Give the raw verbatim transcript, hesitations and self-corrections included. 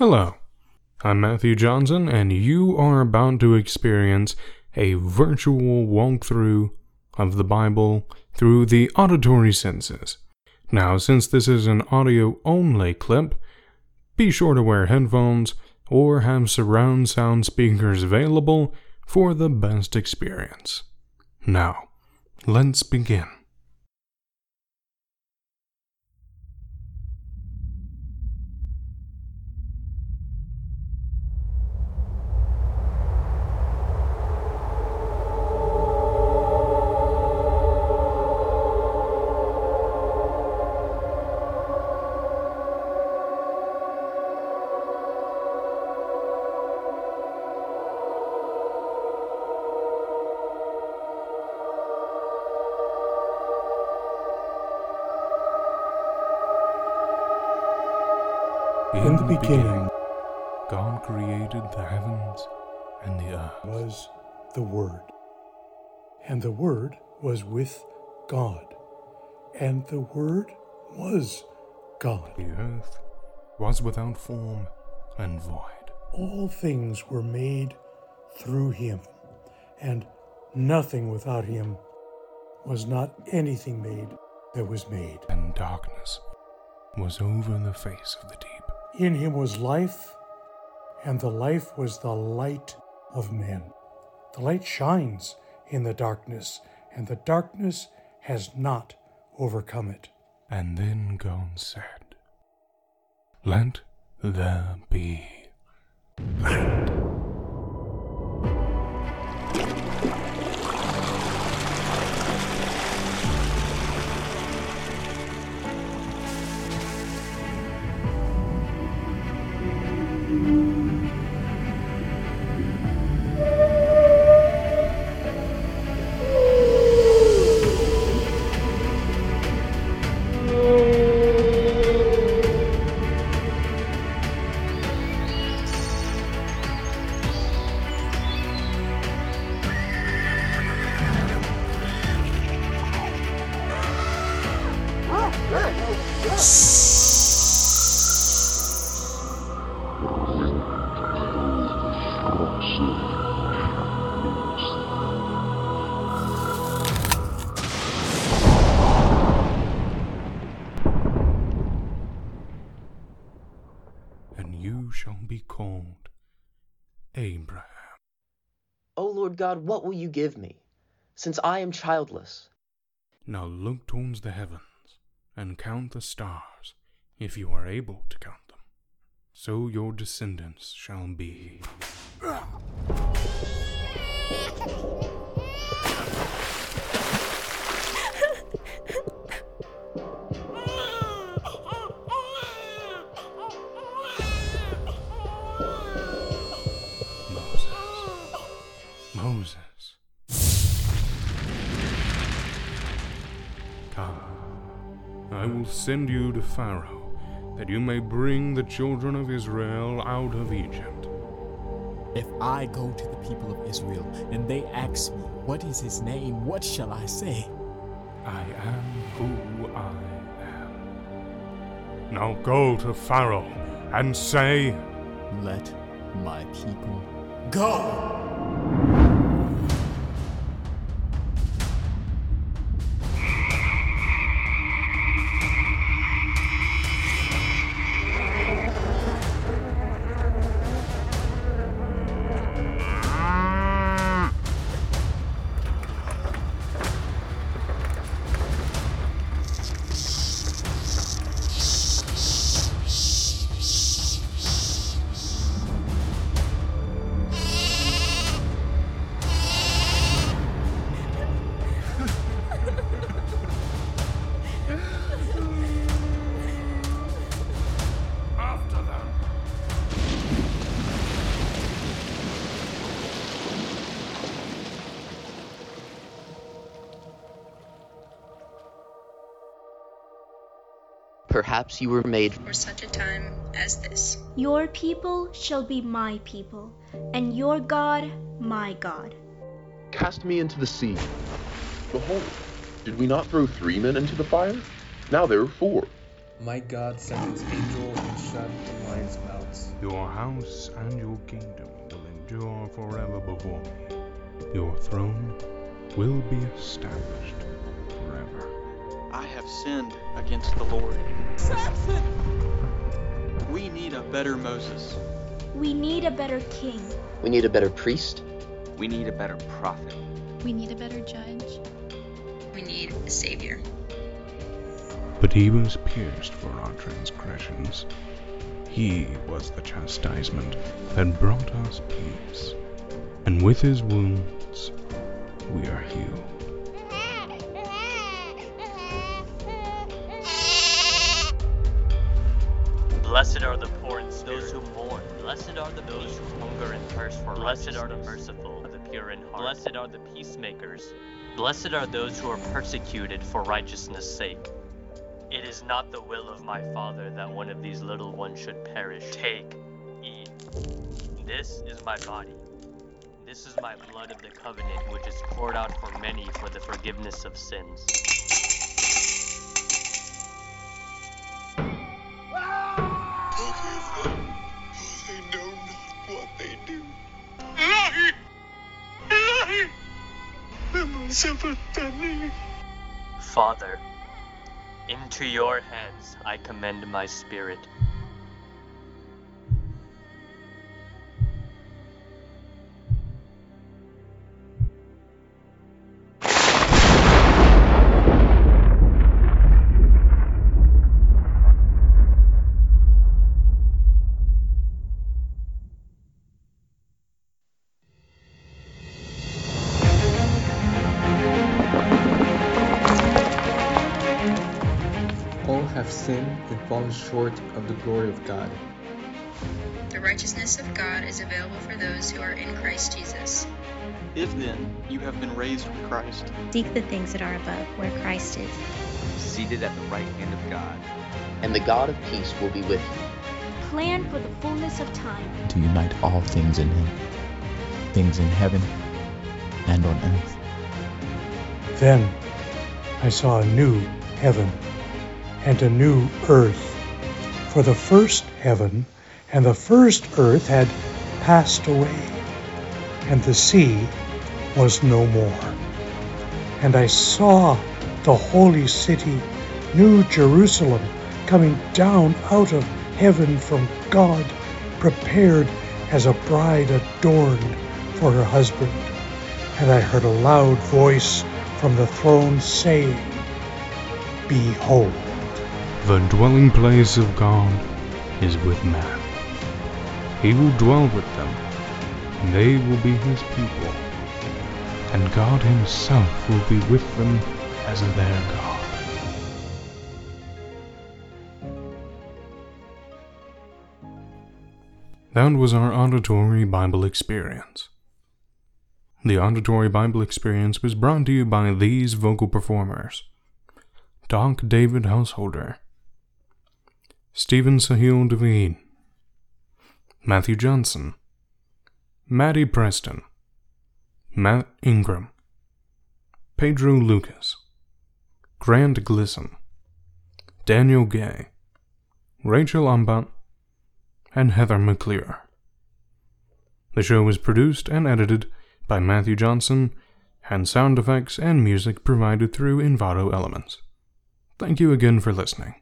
Hello, I'm Matthew Johnson, and you are about to experience a virtual walkthrough of the Bible through the auditory senses. Now, since this is an audio-only clip, be sure to wear headphones or have surround sound speakers available for the best experience. Now, let's begin. In the beginning, God created the heavens and the earth. Was the Word, and the Word was with God, and the Word was God. The earth was without form and void. All things were made through him, and nothing without him was not anything made that was made. And darkness was over the face of the deep. In him was life, and the life was the light of men. The light shines in the darkness, and the darkness has not overcome it. And then God said, "Let there be light." And you shall be called Abraham. O Lord God, what will you give me, since I am childless? Now look towards the heavens and count the stars, if you are able to count them. So your descendants shall be. Moses. Come, I will send you to Pharaoh, that you may bring the children of Israel out of Egypt. If I go to the people of Israel, and they ask me, what is his name, what shall I say? I am who I am. Now go to Pharaoh and say, Let my people go! Perhaps you were made for such a time as this. Your people shall be my people, and your God my God. Cast me into the sea. Behold, did we not throw three men into the fire? Now there are four. Might God send his angel and shut the lion's mouth Your house and your kingdom will endure forever before me. Your throne will be established forever. I have sinned against the Lord. Samson! We need a better Moses. We need a better king. We need a better priest. We need a better prophet. We need a better judge. We need a savior. But he was pierced for our transgressions. He was the chastisement that brought us peace. And with his wounds, we are healed. Blessed are the poor in spirit, those who mourn. Blessed are the those who hunger and thirst for righteousness. Blessed are the merciful, the pure in heart. Blessed are the peacemakers. Blessed are those who are persecuted for righteousness' sake. It is not the will of my Father that one of these little ones should perish. Take, eat. This is my body. This is my blood of the covenant, which is poured out for many for the forgiveness of sins. Father, into your hands I commend my spirit. All have sinned and fallen short of the glory of God. The righteousness of God is available for those who are in Christ Jesus. If then you have been raised with Christ, Seek the things that are above, where Christ is, seated at the right hand of God. And the God of peace will be with you. Plan for the fullness of time. To unite all things in him, things in heaven and on earth. Then I saw a new heaven and a new earth. For the first heaven and the first earth had passed away, and the sea was no more. And I saw the holy city, New Jerusalem, coming down out of heaven from God, prepared as a bride adorned for her husband. And I heard a loud voice from the throne saying, Behold, the dwelling place of God is with man. He will dwell with them, and they will be his people, and God himself will be with them as their God. That was our auditory Bible experience. The auditory Bible experience was brought to you by these vocal performers: Doc David Householder, Stephen Sahil Devine, Matthew Johnson, Maddie Preston, Matt Ingram, Pedro Lucas, Grant Glisson, Daniel Gay, Rachel Umbat, and Heather McClure. The show was produced and edited by Matthew Johnson, and sound effects and music provided through Envato Elements. Thank you again for listening.